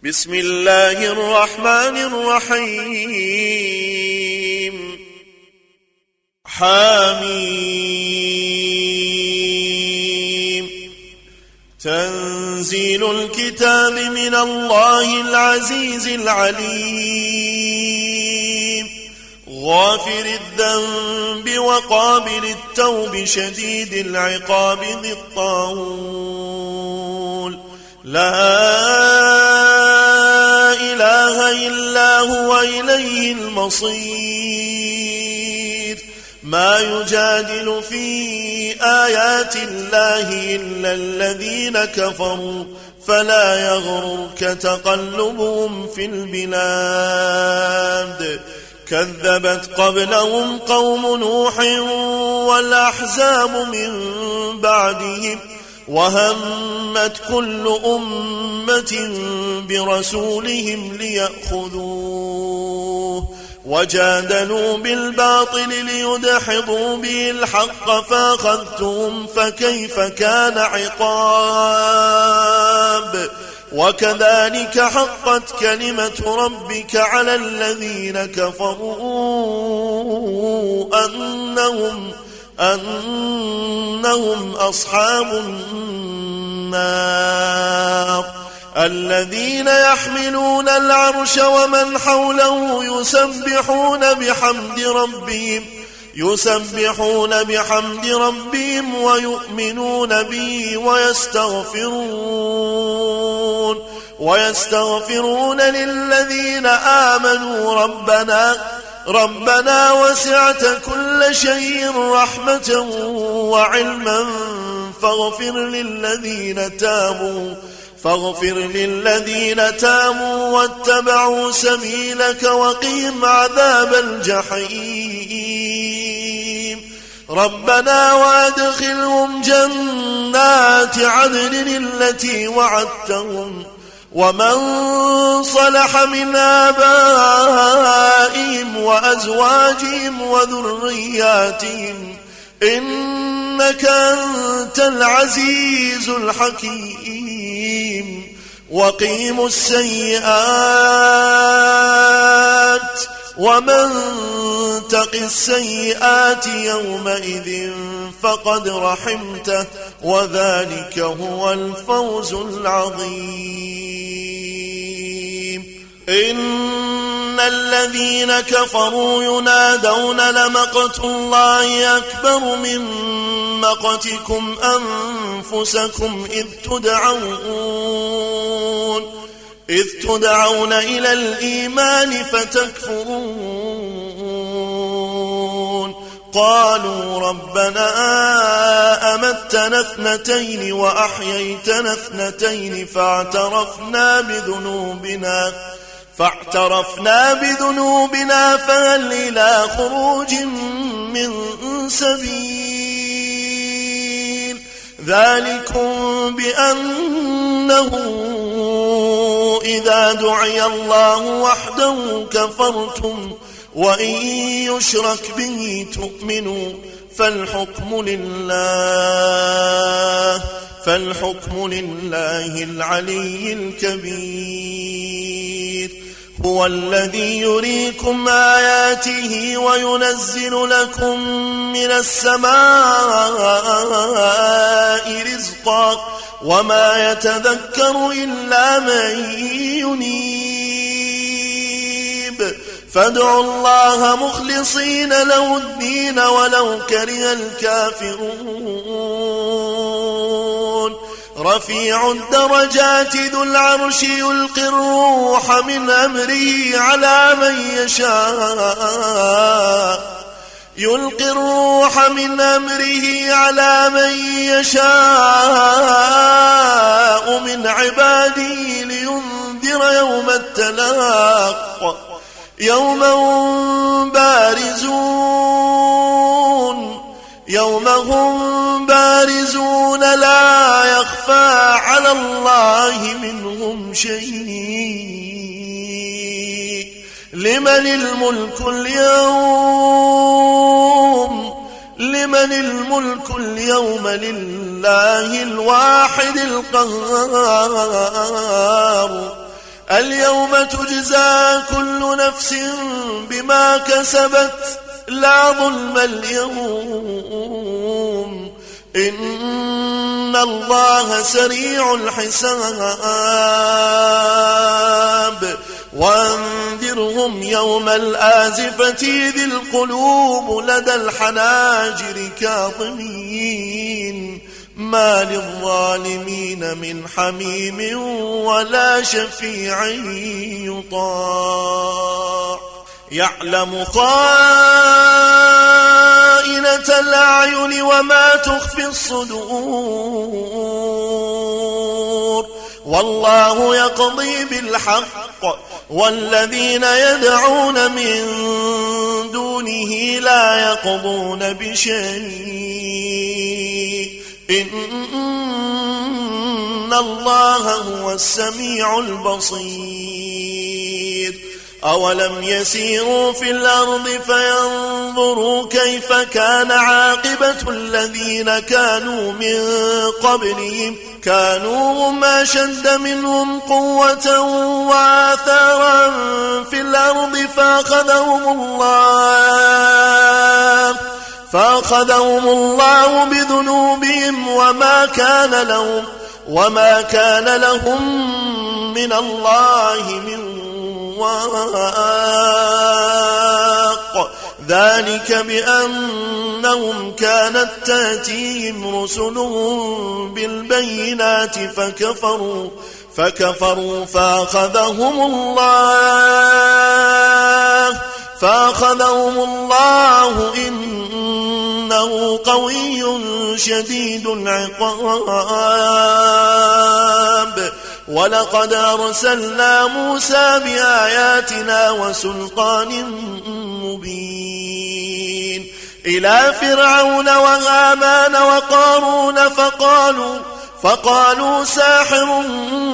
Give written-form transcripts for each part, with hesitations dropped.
بسم الله الرحمن الرحيم حميم تنزيل الكتاب من الله العزيز العليم غافر الذنب وقابل التوب شديد العقاب ذي الطول لا إله إلا هو إليه المصير ما يجادل في آيات الله إلا الذين كفروا فلا يغررك تقلبهم في البلاد كذبت قبلهم قوم نوح والأحزاب من بعدهم وهمت كل أمة برسولهم ليأخذوه وجادلوا بالباطل ليدحضوا به الحق فأخذتهم فكيف كان عقاب وكذلك حقت كلمة ربك على الذين كفروا أنهم أصحاب النار الذين يحملون العرش ومن حوله يسبحون بحمد ربهم ويؤمنون به ويستغفرون للذين آمنوا ربنا وسعت كل شيء رحمة وعلما فاغفر للذين تابوا واتبعوا سبيلك وقهم عذاب الجحيم ربنا وادخلهم جنات عدن التي وعدتهم ومن صلح من آبائهم وأزواجهم وذرياتهم إنك أنت العزيز الحكيم وقيموا السيئات ومن تق السيئات يومئذ فقد رحمته وذلك هو الفوز العظيم إن الذين كفروا ينادون لمقت الله أكبر من مقتكم أنفسكم إذ تدعون إلى الإيمان فتكفرون قالوا ربنا أمتنا اثنتين وأحييتنا اثنتين فاعترفنا بذنوبنا فهل إلى خروج من سبيل ذلكم بأنه إذا دعي الله وحده كفرتم وإن يشرك به تؤمنوا فالحكم لله العلي الكبير هو الذي يريكم آياته وينزل لكم من السماء رزقا وما يتذكر إلا من ينيب فادعوا الله مخلصين له الدين ولو كره الكافرون رفيع الدرجات ذو العرش يلقي الروح من أمره على من يشاء من عباده لينذر يوم التلاق يوم هم بارزون لا يخفى على الله منهم شيء لمن الملك اليوم لله الواحد القهار اليوم تجزى كل نفس بما كسبت لا ظلم اليوم إن الله سريع الحساب وانذرهم يوم الآزفة إذ القلوب لدى الحناجر كاظمين ما للظالمين من حميم ولا شفيع يطاع يعلم خائنة الأعين وما تخفي الصدور والله يقضي بالحق والذين يدعون من دونه لا يقضون بشيء إن الله هو السميع البصير أولم يسيروا في الأرض فينظروا كيف كان عاقبة الذين كانوا من قبلهم كانوا هم أشد منهم قوة وآثارا في الأرض فأخذهم الله بذنوبهم وما كان لهم من الله من واق ذلك بأنهم كانت تأتيهم رسلهم بالبينات فكفروا فأخذهم الله إنه قوي شديد العقاب ولقد أرسلنا موسى بآياتنا وسلطان مبين إلى فرعون وهامان وقارون فقالوا ساحر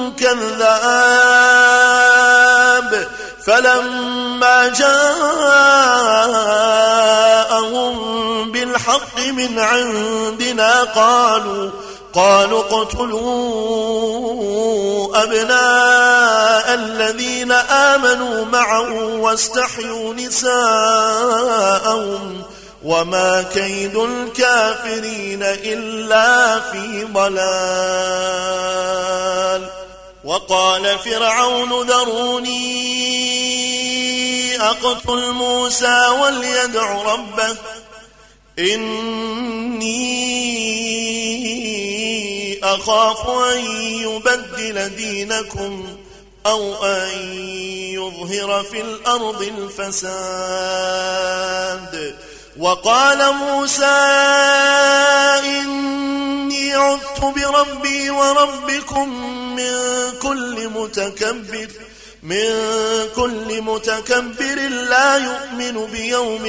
كذاب فلما جاءهم بالحق من عندنا قالوا اقتلوا أبناء الذين آمنوا معه واستحيوا نساءهم وما كيد الكافرين إلا في ضلال وقال فرعون ذروني أقتل موسى وليدع ربه إني أخاف أن يبدل دينكم أو أن يظهر في الأرض الفساد وقال موسى إني عذت بربي وربكم من كل متكبر لا يؤمن بيوم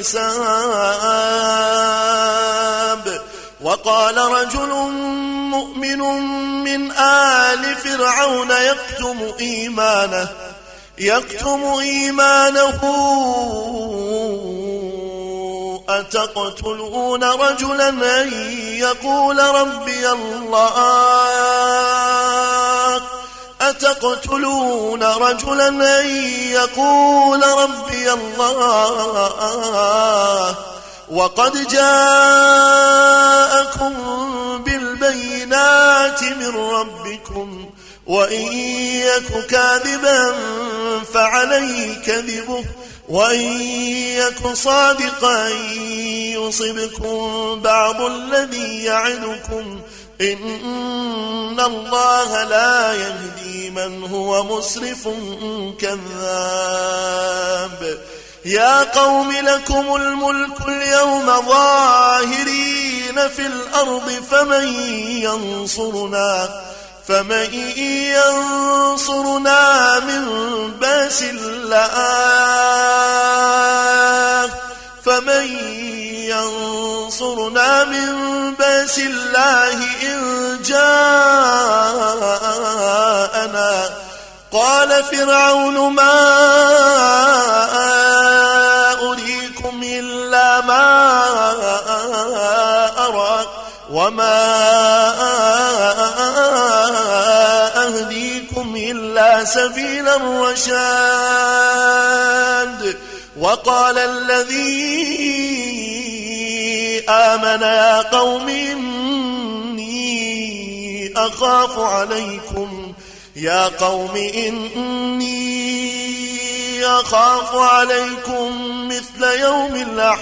الحساب وقال رجل مؤمن من آل فرعون يكتم إيمانه أتقتلون رجلا أن يقول ربي الله وقد جاءكم بالبينات من ربكم وإن يك كاذبا فعليه كذبه وإن يك صادقا يصبكم بعض الذي يعدكم إن الله لا يهدي من هو مسرف كذاب يا قوم لكم الملك اليوم ظاهرين في الأرض فمن ينصرنا من بأس الله إن جاءنا قال فرعون ما أريكم إلا ما أرى وما أهديكم إلا إلا سبيل الرشاد. وقال الذي آمن يا قوم إني أخاف عليكم مثل يوم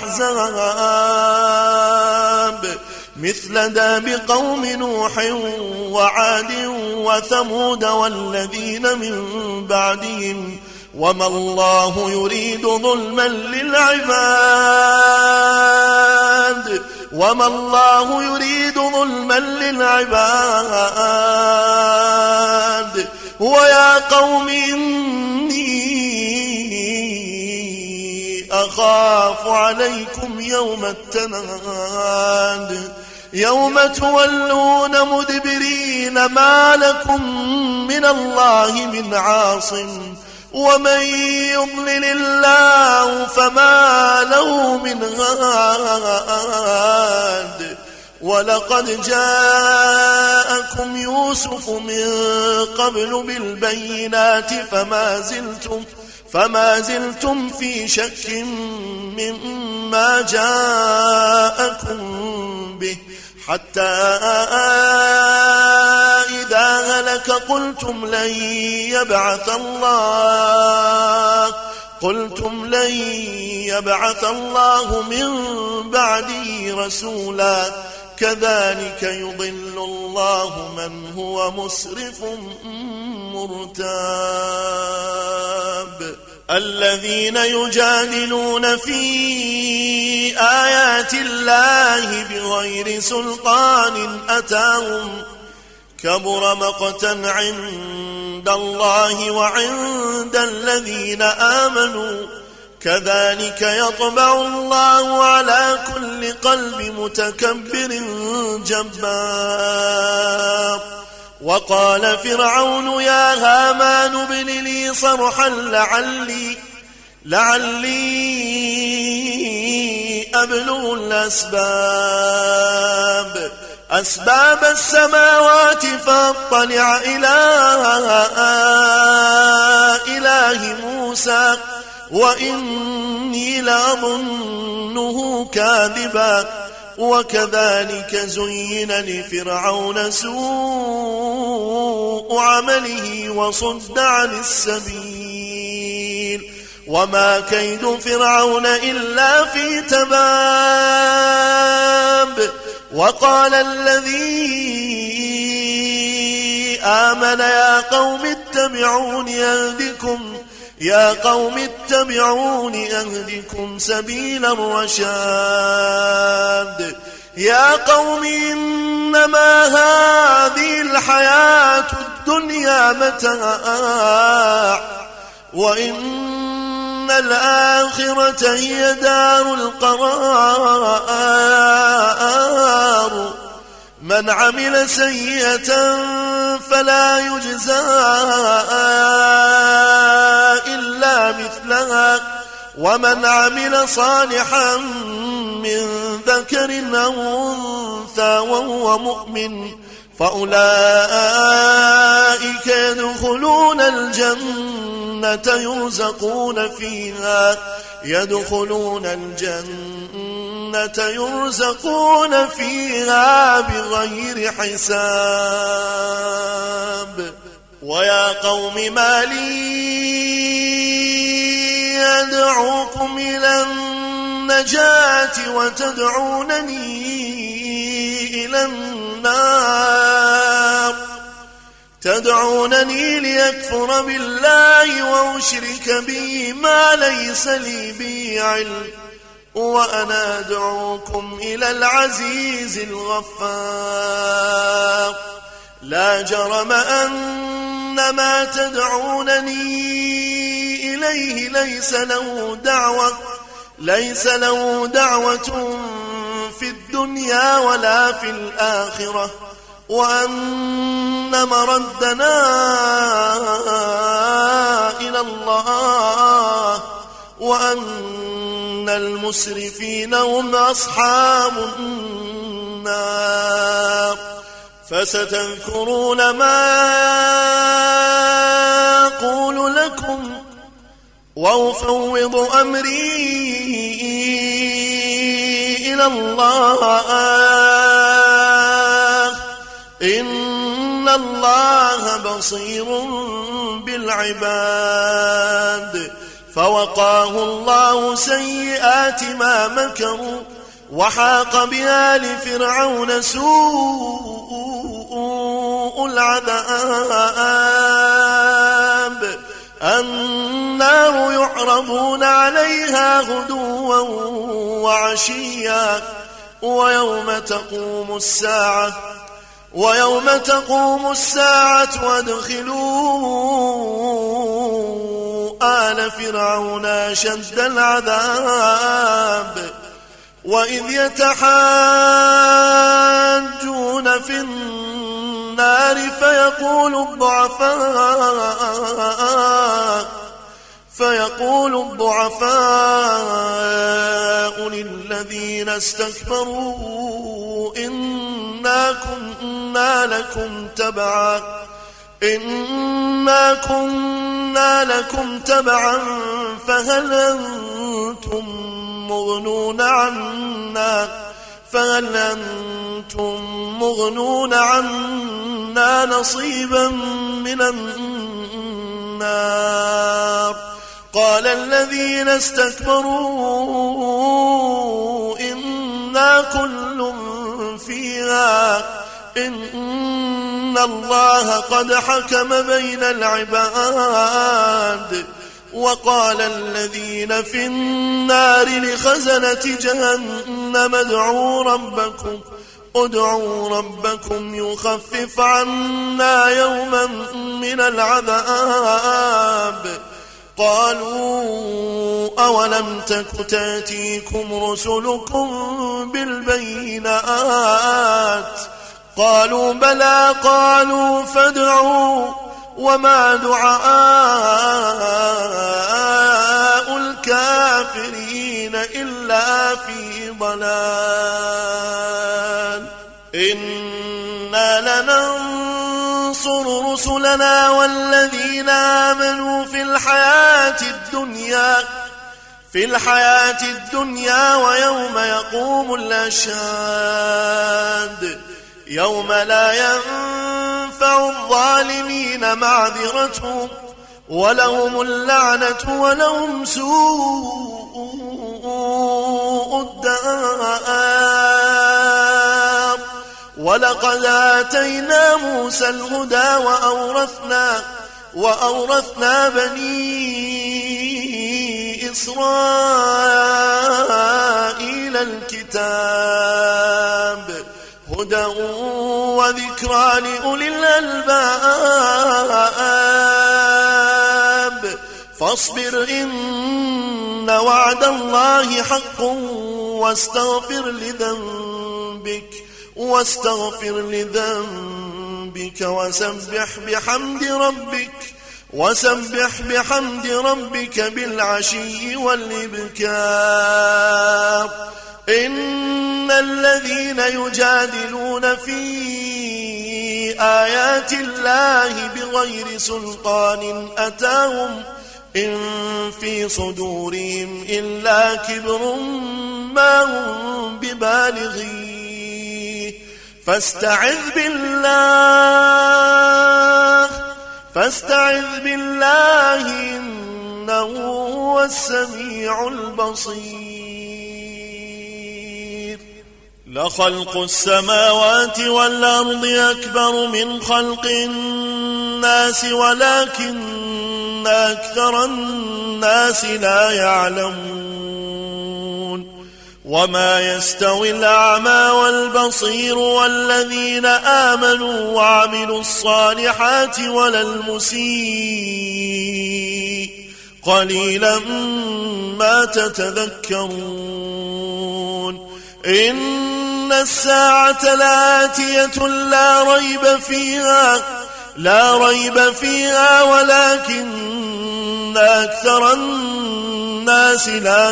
الأحزاب مثل داب قوم نوح وعاد وثمود والذين من بعدهم وما الله يريد ظلما للعباد ويا قوم إني أخاف عليكم يوم التناد يوم تولون مدبرين ما لكم من الله من عاصم ومن يضلل الله فما له من هاد. ولقد جاءكم يوسف من قبل بالبينات فما زلتم في شك مما جاءكم به حتى إذا هلك قلتم لن يبعث الله من بعده رسولا كذلك يضل الله من هو مسرف مرتاب. الذين يجادلون في آيات الله بغير سلطان أتاهم كبر مقتا عند الله وعند الذين آمنوا كذلك يطبع الله على كل قلب متكبر جبار. وقال فرعون يا هامان ابن لي صرحا لعلي أبلغ أسباب السماوات فاطلع إلى إله موسى وإني لأظنه كاذبا. وكذلك زين لفرعون سوء عمله وصد عن السبيل وما كيد فرعون إلا في تباب. وقال الذي آمن يا قوم اتبعون أهدكم سبيل الرشاد. يا قوم إنما هذه الحياة الدنيا متاع وإن الآخرة هي دار القرار. من عمل سيئة فلا يجزى إلا مثلها ومن عمل صالحا من ذكر أو أنثى وهو مؤمن فأولئك يدخلون الجنة يرزقون فيها بغير حساب. ويا قوم ما لي أدعوكم إلى النجاة وتدعونني إلى النار تدعونني ليكفر بالله وأشرك به ما ليس لي به علم وأنا أدعوكم إلى العزيز الغفار. لا جرم أن ما تدعونني إليه ليس له دعوة في الدنيا ولا في الآخرة وأن مردنا إلى الله وأن المسرفين هم أصحاب النار. فستذكرون ما لكم وأفوض أمري إلى الله إن الله بصير بالعباد. فوقاه الله سيئات ما مكروا وحاق بآل فرعون سوء العذاب. النار يعرضون عليها غدوا وعشيا ويوم تقوم الساعة وادخلوا آل فرعون أشد العذاب. وإذ يتحاجون في النار فيقول الضعفاء للذين استكبروا إنا كنا لكم تبعا فهل أنتم مغنون عنا نصيبا من النار. قال الذين استكبروا إنا كل فيها إن الله قد حكم بين العباد. وقال الذين في النار لخزنة جهنم ادعوا ربكم يخفف عنا يوما من العذاب. قالوا أولم تك تأتيكم رسلكم بالبينات قالوا بلى قالوا فادعوا وما دعاء الكافرين إلا في ضلال. إنا لننصر رسلنا والذين آمنوا في الحياة الدنيا ويوم يقوم الأشهاد. يوم لا ينفع الظالمين معذرتهم ولهم اللعنة ولهم سوء الدار. ولقد آتينا موسى الهدى وأورثنا بني إسرائيل الكتاب هدى وذكرى لأولي الألباب. فاصبر إن وعد الله حق واستغفر لذنبك وسبح بحمد ربك بالعشي والإبكار. إن الذين يجادلون في آيات الله بغير سلطان أتاهم إن في صدورهم إلا كبر ما هم ببالغيه فاستعذ بالله إنه هو السميع البصير. لخلق السماوات والأرض أكبر من خلق الناس ولكن أكثر الناس لا يعلمون. وما يستوي الأعمى والبصير والذين آمنوا وعملوا الصالحات ولا المسيء قليلا ما تتذكرون. إن الساعة لآتية لا ريب فيها ولكن أكثر الناس لا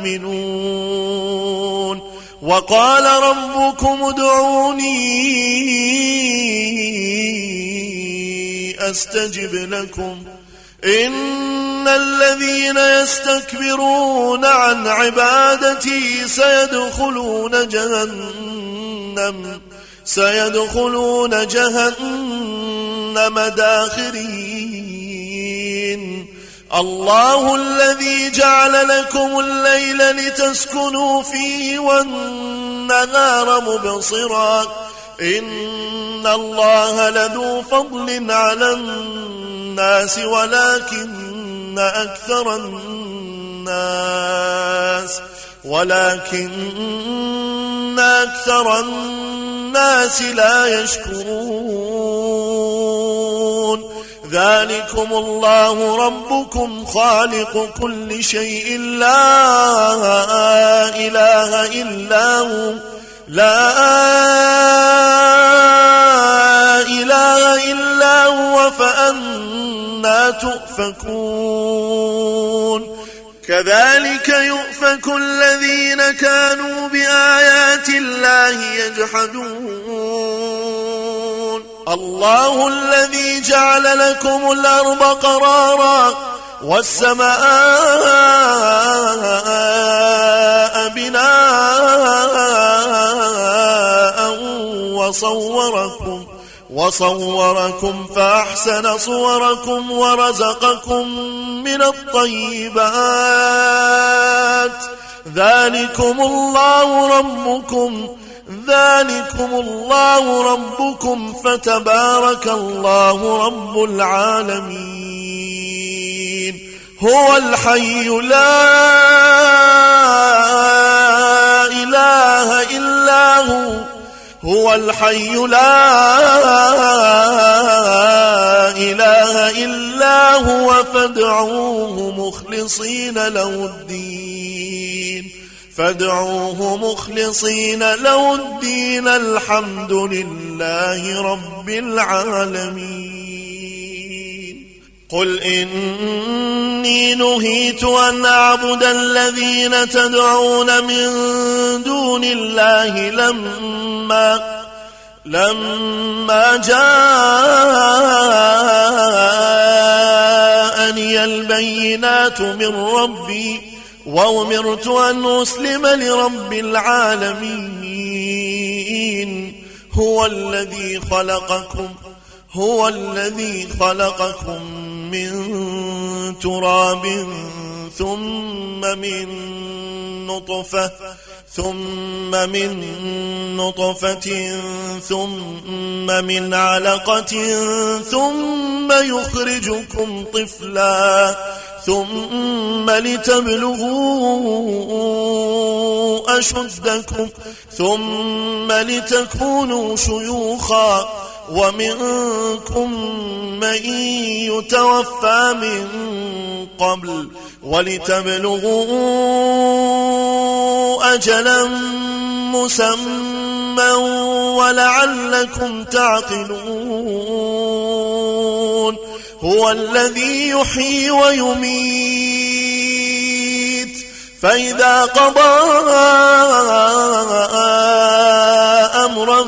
يؤمنون. وقال ربكم ادعوني أستجب لكم إن الذين يستكبرون عن عبادتي سيدخلون جهنم داخرين. الله الذي جعل لكم الليل لتسكنوا فيه والنهار مبصرا إن الله لذو فضل على الناس ولكن أكثر الناس لا يشكرون. ذلكم الله ربكم خالق كل شيء لا إله إلا هو فأنا تؤفكون. كذلك يؤفك الذين كانوا بآيات الله يجحدون. الله الذي جعل لكم الأرض قرارا والسماء بناء وصوركم فأحسن صوركم ورزقكم من الطيبات. ذلكم الله ربكم فتبارك الله رب العالمين. هو الحي لا إله إلا هو فادعوه مخلصين له الدين الحمد لله رب العالمين. قل إني نهيت أن أعبد الذين تدعون من دون الله لما جاءني البينات من ربي وأمرت أن أسلم لرب العالمين. هو الذي خلقكم من تراب ثم من نطفة ثم من علقة ثم يخرجكم طفلا ثم لتبلغوا أشدكم ثم لتكونوا شيوخا ومنكم من يتوفى من قبل ولتبلغوا أجلا مسمى ولعلكم تعقلون. هو الذي يحيي ويميت فإذا قضى أمرا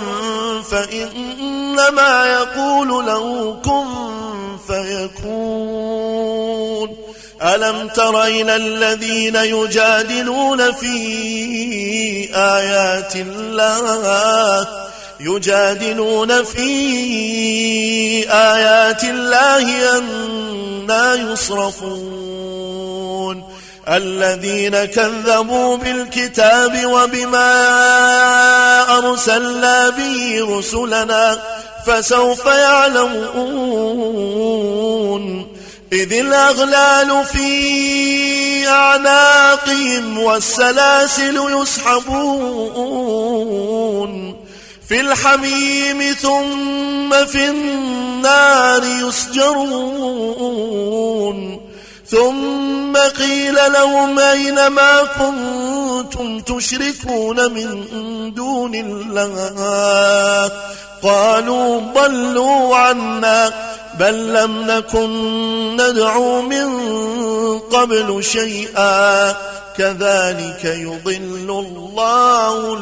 فإنما يقول له كن فيكون. ألم تر إلى الذين يجادلون في آيات الله أنى يصرفون. الذين كذبوا بالكتاب وبما أرسلنا به رسلنا فسوف يعلمون. إذ الأغلال في أعناقهم والسلاسل يسحبون في الحميم ثم في النار يسجرون. ثم قيل لهم أين ما كنتم تشركون من دون الله قالوا ضلوا عنا بل لم نكن ندعو من قبل شيئا كذلك يضل الله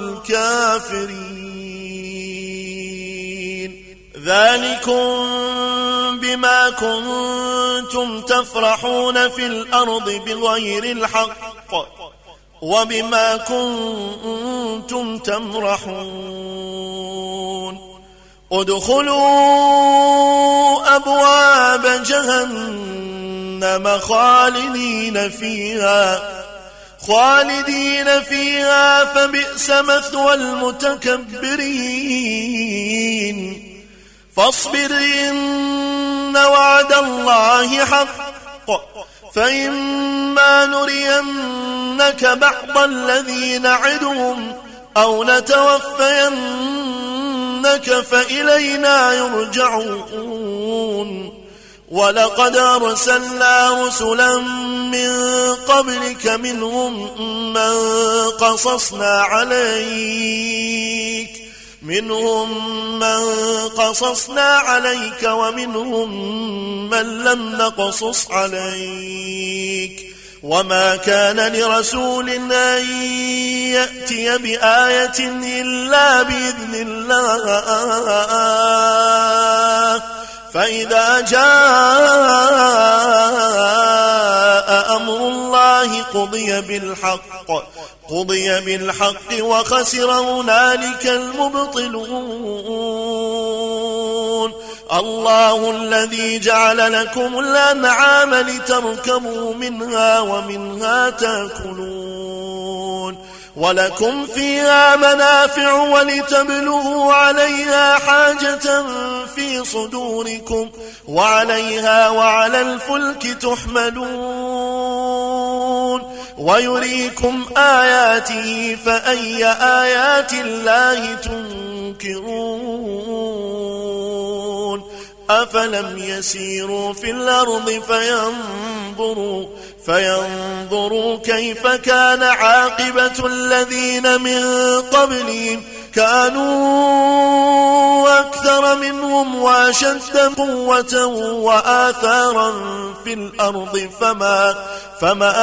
الكافرين. ذلكم بما كنتم تفرحون في الأرض بغير الحق وبما كنتم تمرحون ادخلوا أبواب جهنم خالدين فيها فبئس مثوى المتكبرين فاصبر إن وعد الله حق فإما نرينك بعض الذي نعدهم أو نتوفينك فإلينا يرجعون ولقد أرسلنا رسلا من قبلك منهم من قصصنا عليك ومنهم من لم نقصص عليك وما كان لرسول أن يأتي بآية إلا بإذن الله فإذا جاء أمر الله قضي بالحق وخسر هنالك المبطلون الله الذي جعل لكم الأنعام لتركبوا منها ومنها تأكلون ولكم فيها منافع ولتبلغوا عليها حاجة في صدوركم وعليها وعلى الفلك تحملون ويريكم آياته فأي آيات الله تنكرون أفلم يسيروا في الأرض فينظروا كيف كان عاقبة الذين من قبلهم كانوا أكثر منهم وأشد قوة وآثارا في الأرض فما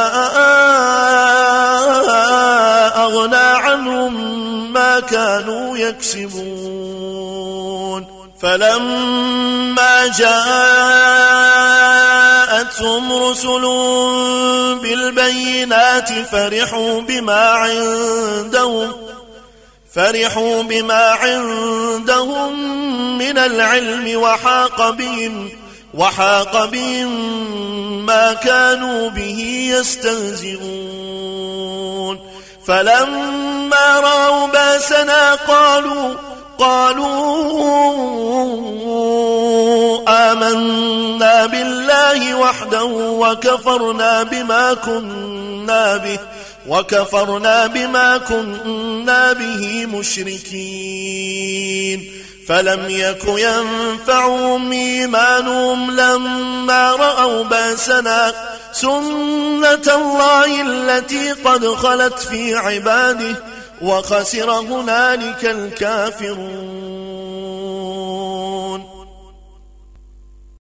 أغنى عنهم ما كانوا يكسبون فلما جاءتهم رسل بالبينات فرحوا بما عندهم من العلم وحاق بهم ما كانوا به يستهزئون فلما رأوا باسنا قالوا آمنا بالله وحده وكفرنا بما كنا به مشركين فلم يك ينفعهم إيمانهم لما رأوا باسنا سنة الله التي قد خلت في عباده وخسر هنالك الكافرون